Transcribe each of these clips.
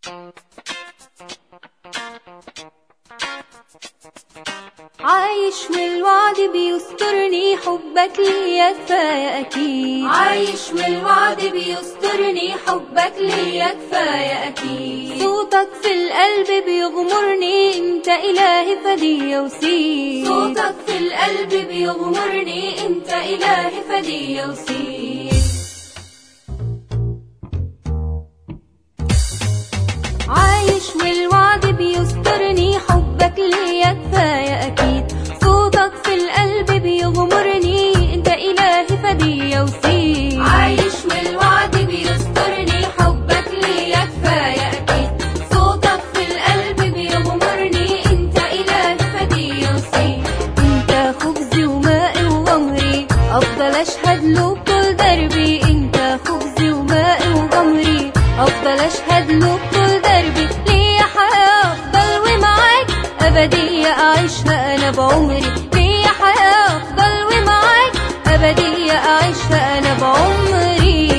عايش والوعد بيسترني، حبك ليا كفاية أكيد. عايش والوعد بيسترني، حبك ليا كفاية أكيد. صوتك في القلب بيغمرني، انت إلهي فدية وسيد. صوتك في القلب بيغمرني، انت إلهي فدية وسيد. عايش والوعد بيسترني، حبك ليا كفاية أكيد. صوتك في القلب بيغمرني، انت إلهي فدية وسيد. عايش والوعد بيسترني، حبك ليا كفاية أكيد. صوتك في القلب بيغمرني، انت إلهي فدية وسيد. انت خبزي ومائي وغمري، أفضل أشهد له بكل دربي. انت خبزي ومائي وغمري، أفضل أشهد له بكل دربي. ليا حياة أفضل ومعاك أبدية أعيشها أنا بعمري. ليا حياة أفضل ومعاك أبدية أعيشها أنا بعمري.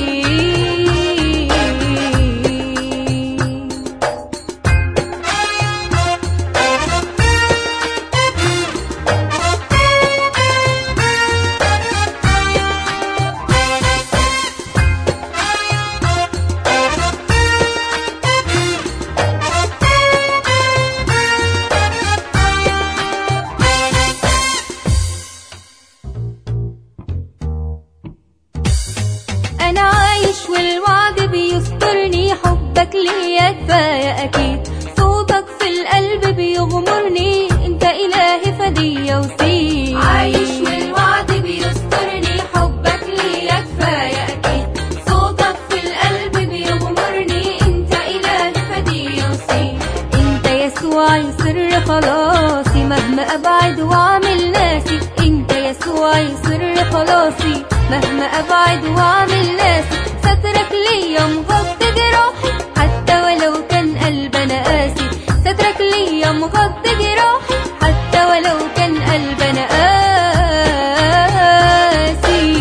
أنا عايش والوعد بيسترني، حبك ليا كفاية أكيد. صوتك في القلب بيغمرني، أنت إلهي فدية وسيد. عايش والوعد بيسترني، حبك ليا كفاية أكيد. صوتك في القلب بيغمرني، أنت إلهي فدية وسيد. أنت يسوع سر خلاصي، مهما أبعد وأعمل ناسي. أنت يسوع سر خلاصي، مهما أبعد وأعمل ناسي. سترك ليا مغطي جراحي، حتى ولو كان قلبنا قاسي. سترك ليا مغطي جراحي، حتى ولو كان قلبنا قاسي.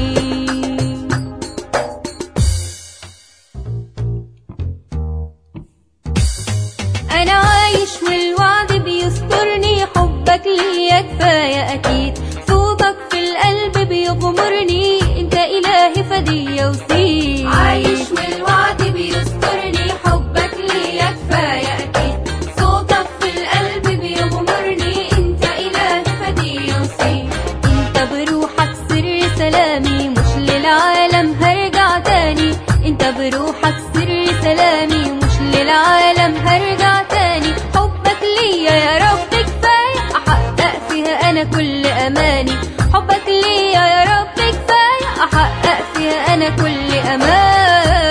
أنا عايش والوعد بيسترني، حبك ليا كفاية أكيد. صوتك في القلب بيغمرني، انت إلهي فدية وسيد. عايش والوعد بيسترني، حبك ليا كفاية أكيد. صوتك في القلب بيغمرني، انت إلهي فدية وسيد. انت بروحك سر سلامي، مش للعالم هرجع تاني. انت بروحك سر سلامي، مش للعالم هرجع تاني. حبك ليا يا رب كفاية، أحقق فيها أنا كل أماني. حبك ليا يا رب كفاية، أحقق فيها أنا كل أماني.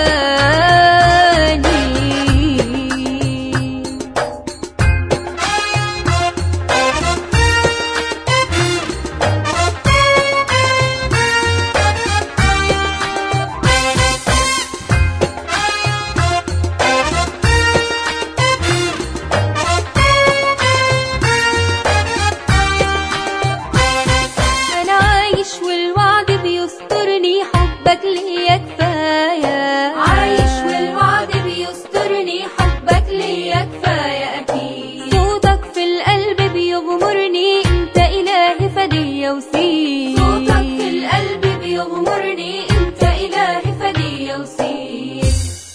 أنا عايش والوعد بيسترني، حبك ليا كفاية. عايش والوعد بيسترني، حبك ليا كفاية أكيد. صوتك في القلب بيغمرني، انت إلهي فدية وسيد. صوتك في القلب بيغمرني، انت إلهي فدية وسيد.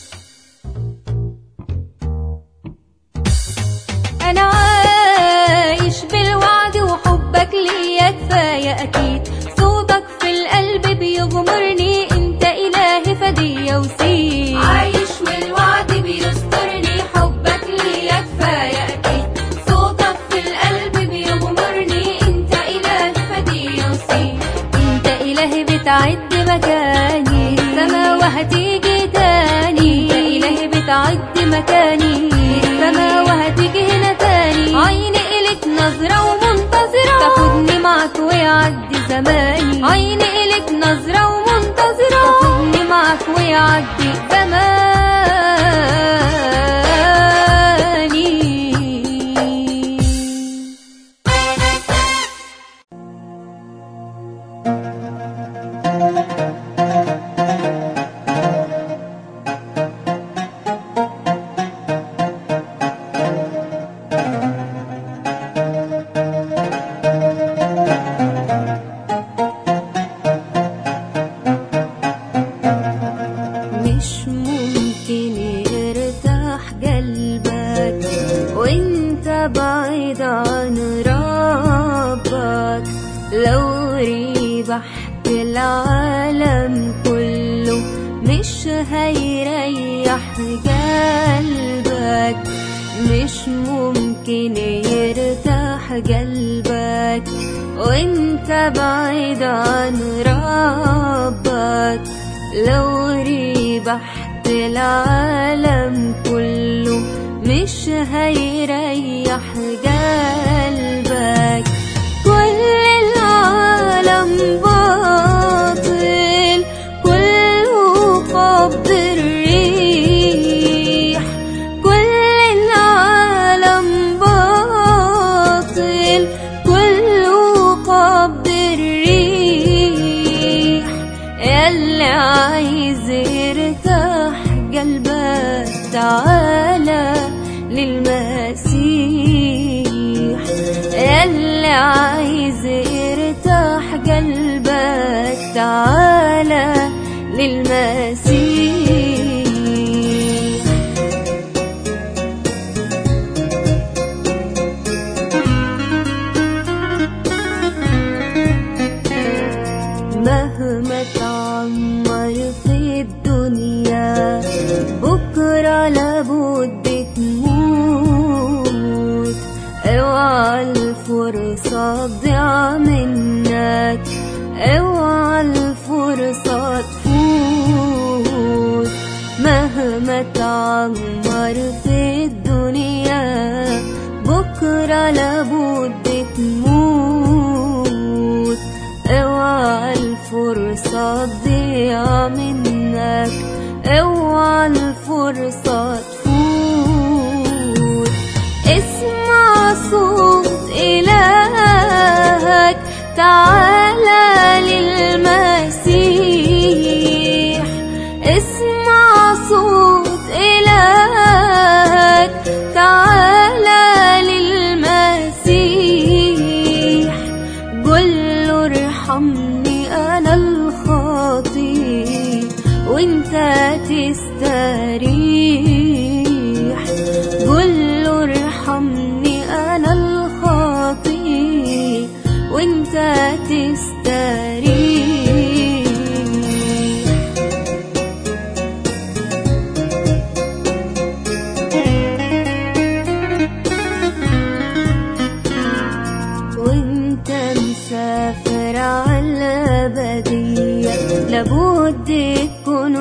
أنا عايش بالوعد وحبك ليا كفاية أكيد. صوتك في القلب بيغمرني، انت إلهي فدية وسيد. عايش والوعد بيسترني، حبك ليا كفاية أكيد. صوتك في القلب بيغمرني، انت إلهي فدية وسيد. انت إلهي بتعد مكاني، السما وهتيجي تاني. انت إلهي بتعد مكاني، السما وهتيجي هنا تاني. عيني إلك نظرة ومنتظرة، تاخدني معك ويعدي زماني. عيني إلك نظرة ومنتظرة، تاخدني معك ويعدي زماني. العالم كله مش هيريح قلبك، مش ممكن يرتاح قلبك وانت بعيد عن ربك. لو ربحت العالم كله مش هيريح قلبك. كل العالم باطل كله قبض الريح، كل العالم باطل كله قبض الريح. ياللي عايز يرتاح قلبك تعالى للمسيح، ياللي عايز يرتاح قلبك تعالى للمسيح. مهما تعمر في الدنيا بكرة لابد تموت. اوعى الفرصة تضيع منك، اوعى الفرصة تفوت. مهما تعمر في الدنيا بكرة لابد تموت. اوعى الفرصة تضيع منك، اوعى الفرصة تفوت. اسمع صوت إلهك تعالى للمسيح، اسمع صوت إلهك تعالى للمسيح. قله ارحمني أنا الخاطي وانت تستريح، قله ارحمني أنا الخاطي وانت تستريح. وانت مسافر عالأبدية لابد تكون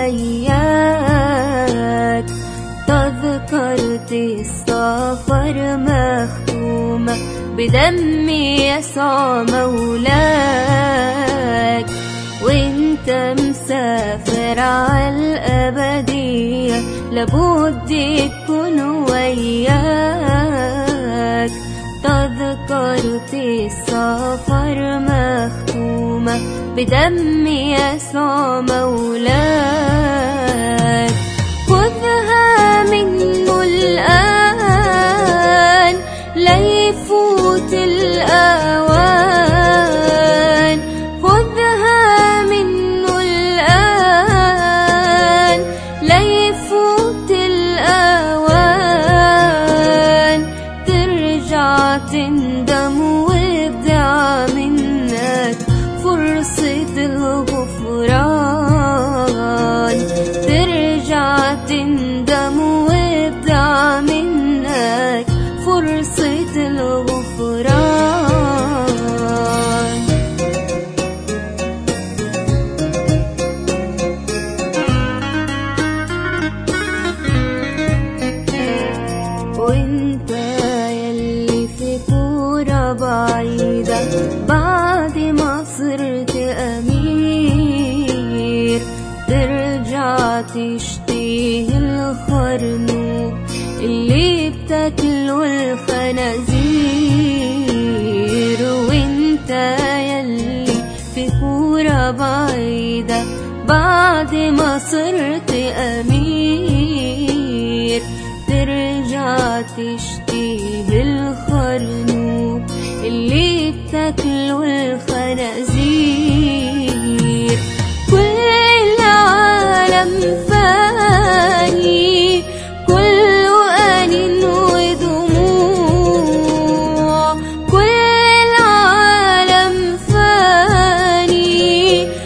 وياك. تذكرة السفر مختومة بدم يسوع مولاك. وانت مسافر عالأبدية لابد تكون وياك. تذكرة السفر مختومة بدم يسوع مولاك. خذها منه الآن لا يفوت الأوان، خذها منه الآن لا يفوت الأوان. ترجع تندم ويضيع منك فرصة الغفران. ترجع تندم ويضيع منك فرصة الغفران. وانت يلي في كورة بعيدة بعد ما صرت أمير، ترجع تشتهي الخرنوب اللي بتاكله الخنازير. وانت يلي في كورة بعيدة بعد ما صرت أمير، ترجع تشتهي الخرنوب اللي بتاكله الخنازير. كل العالم فاني كله آن ودموع، كل العالم فاني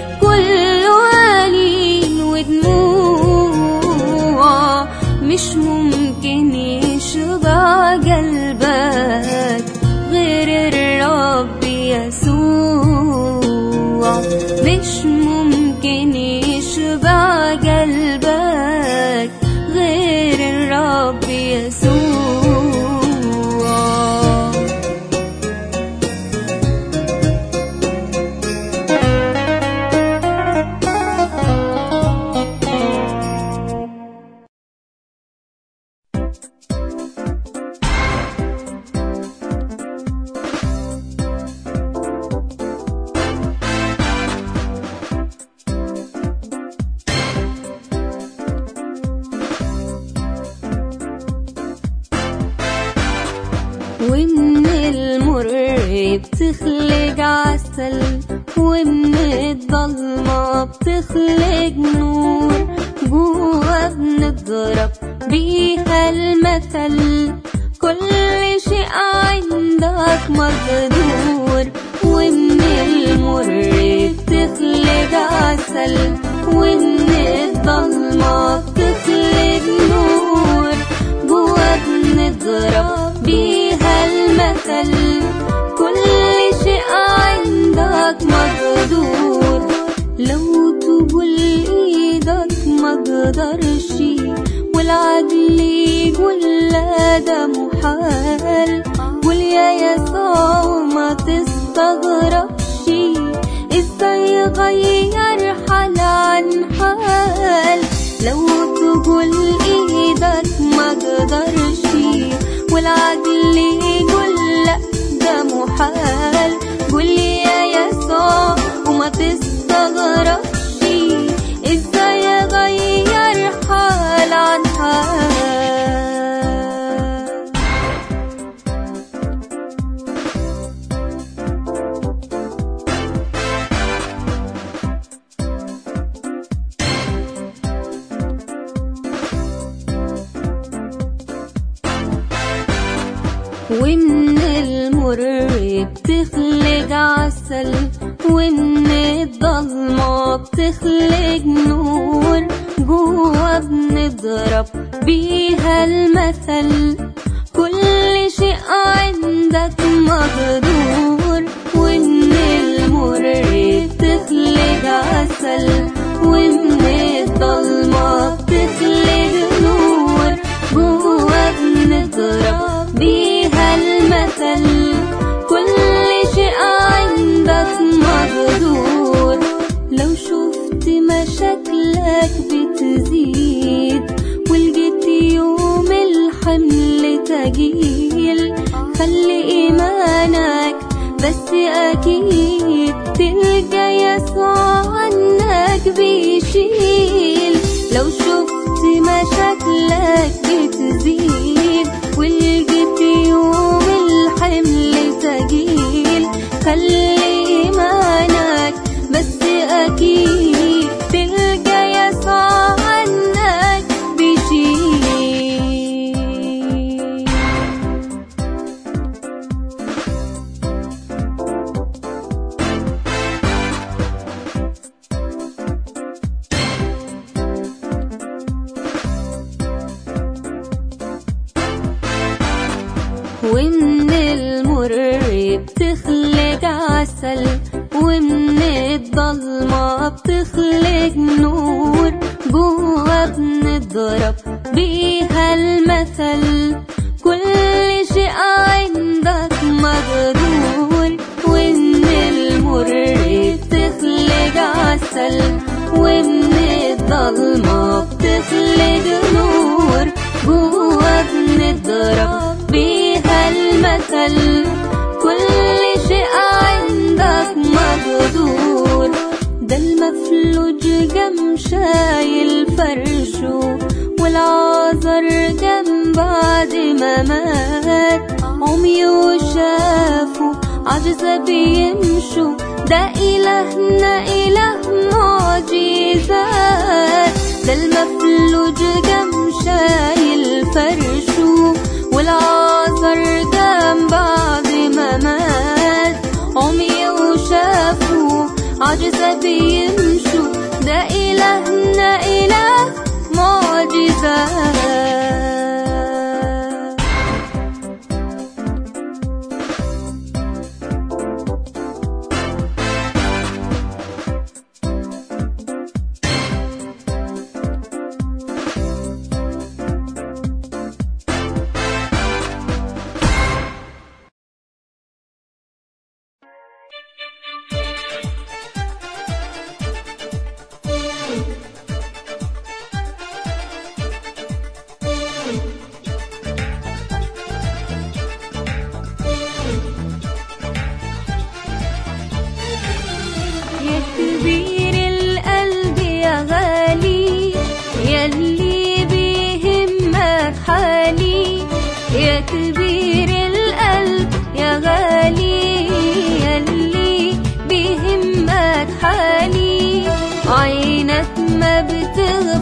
ومن المر بتخلق عسل، ومن الضلمة بتخلق نور، جوا بنضرب بيها المثل، كل شيء عندك مقدور. ومن المر بتخلق عسل، ومن الضلمة بتخلق نور، جوا بنضرب بيها المثل، كل شيء عندك مقدور. لو تقول ايدك مقدرش والعدل يقول لا ده محال، قول يا يسوع وما تستغربش، ازاي يغير حال عن حال. لو تقول ايدك مقدرش والعدل يقول لا ده محال، قول يا يسوع وما تستغربش، ازاي يغير حال عن حال. ومن المر بتخلق عسل، ومن الضلمة بتخلق نور، جوا بنضرب بيها المثل، كل شيء عندك مقدور. ومن المر بتخلق عسل، ومن الضلمة بتخلق نور، جوا بنضرب بيها المثل، كل شيء عندك مقدور. لو شفت مشاكلك بتزيد ولقيت يوم الحمل تقيل، خلي إيمانك بس أكيد تلقى يسوع عنك بيشيل. لو شفت مشاكلك بتزيد ولقيت يوم الحمل تقيل، خلي إيمانك بس أكيد تلقى يسوع عنك بيشيل. ومن المر بتخلق عسل، ومن الضلمة بتخلق نور، جوا بنضرب بيها المثل، كل شيء عندك مقدور. ومن المر بتخلق عسل، ومن الضلمة بتخلق نور، جوا بنضرب بيها المثل، كل شيء عندك مقدور. ده المفلوج جم شايل فرشه، والعذر جم بعد ما مات، عمي وشافوا عجزة بيمشوا، ده إلهنا إله معجزات. ده المفلوج جم شايل فرشه، والعذر جم بعد ما مات، عمي وشافوا عجزة بيمشوا، ده إلهنا إله معجزات.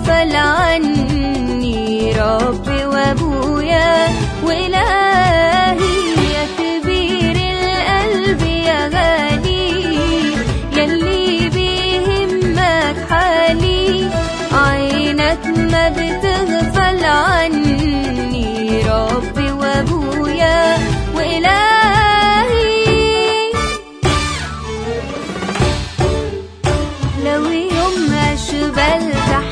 بتغفل عني ربي وابويا وإلهي. يا كبير القلب يا غالي يلي بيهمك حالي، عينك ما بتغفل عني ربي وابويا وإلهي. لو يوم أشبال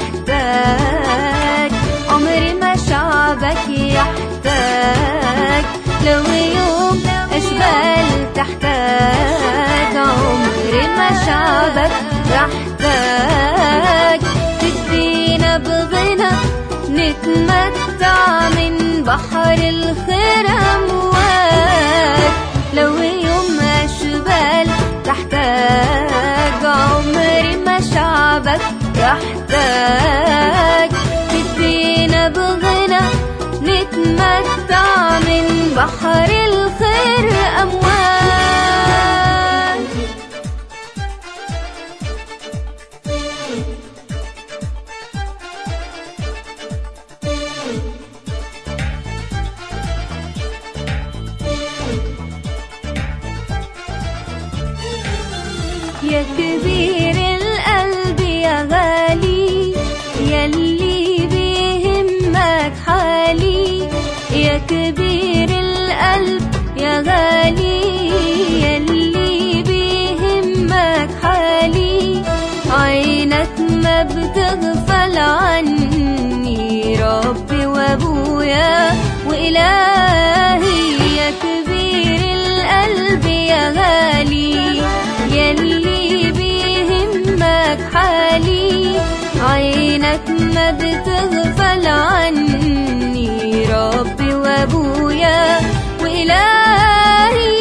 تحتاج عمري ما شعبك يحتاج، لو يوم أشبال تحتاج عمري ما شعبك يحتاج. تدينا بغنى نتمتع من بحر الخير أمواج، لو يوم أشبال تحتاج عمري ما شعبك يحتاج. تدينا بغنى نتمتع من بحر الخير أمواج. يا كبير القلب يا غالي يلي بيهمك حالي، يا كبير القلب يا غالي يلي بيهمك حالي، عينك ما بتغفل عني ربي وابويا وإلهي. يا كبير القلب يا غالي يلي بيهمك حالي، عينك ما بتغفل عني ربي وابويا وإلهي.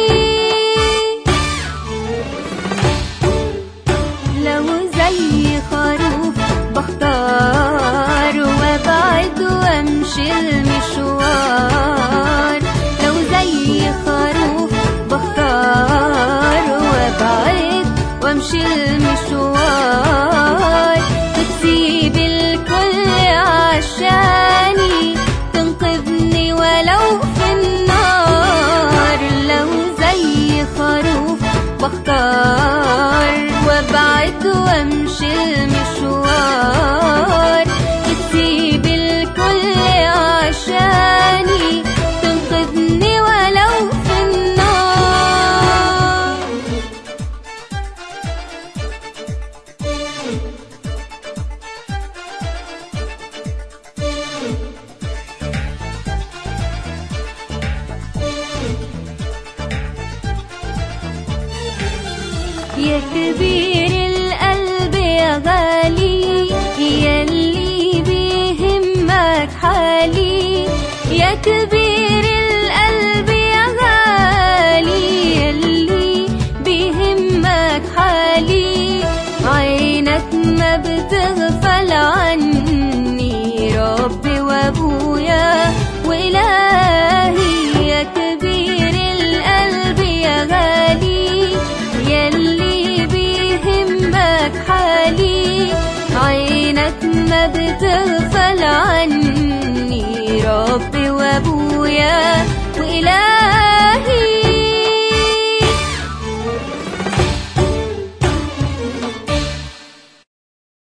لو زي خروف بختار وابعد وامشي المشوار، لو زي خروف بختار وابعد وامشي المشوار، بتسيب الكل عشاني تنقذني ولو في النار. لو زي خروف بختار وابعد وامشي المشوار، بتسيب الكل عشاني تنقذني ولو في النار. يا كبير القلب يا غالي يلي بيهمك حالي، يا كبير القلب يا غالي يلي بيهمك حالي، عينك ما بتغفل عني ربي وابويا وإلهي. يا كبير القلب يا غالي يلي بيهمك حالي، عينك ما بتغفل عني ربي وابويا وإلهي.